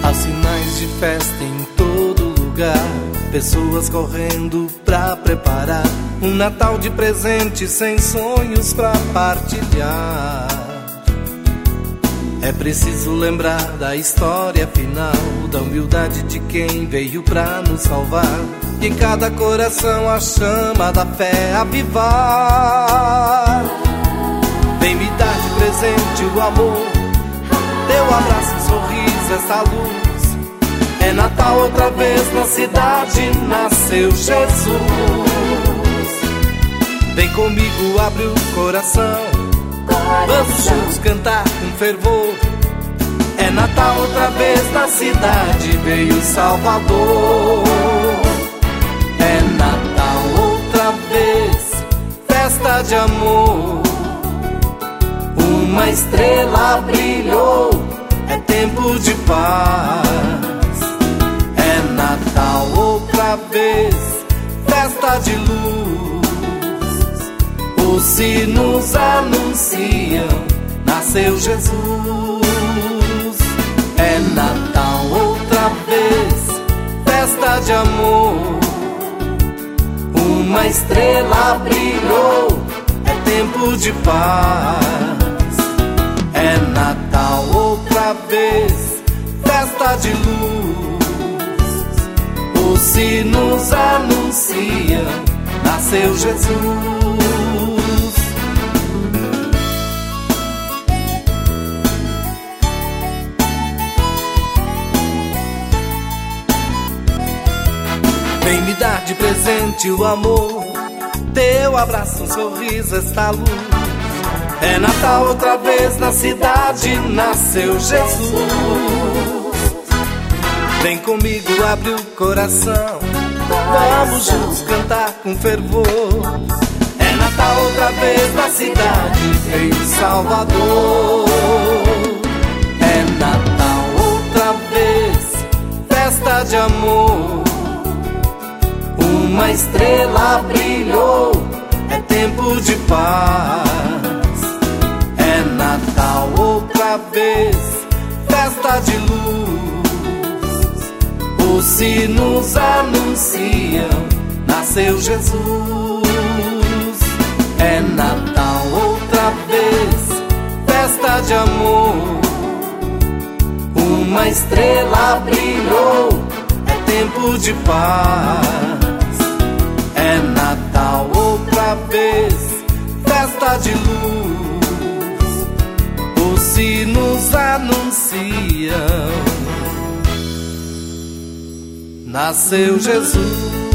Há sinais de festa em todo lugar, pessoas correndo pra preparar um Natal de presentes sem sonhos pra partilhar. É preciso lembrar da história final, da humildade de quem veio pra nos salvar, e em cada coração a chama da fé avivar. Vem me dar de presente o amor, teu abraço, um sorriso, essa luz. É Natal outra vez na cidade, nasceu Jesus. Vem comigo, abre o coração, vamos juntos cantar com fervor. É Natal outra vez na cidade, veio o Salvador. É Natal outra vez, festa de amor. Uma estrela brilhou, é tempo de paz. É Natal outra vez, festa de luz. Os sinos anunciam, nasceu Jesus. É Natal outra vez, festa de amor. Uma estrela brilhou, é tempo de paz. É Natal outra vez, festa de luz. Os sinos anunciam, nasceu Jesus. Vem me dar de presente o amor, teu abraço, um sorriso, esta luz. É Natal outra vez na cidade, nasceu Jesus. Vem comigo, abre o coração, vamos juntos cantar com fervor. É Natal outra vez na cidade, veio o Salvador. É Natal outra vez, festa de amor. Uma estrela brilhou, é tempo de paz. É Natal outra vez, festa de luz. Os sinos anunciam, nasceu Jesus. É Natal outra vez, festa de amor. Uma estrela brilhou, é tempo de paz. É Natal outra vez, festa de luz. Os sinos anunciam, nasceu Jesus.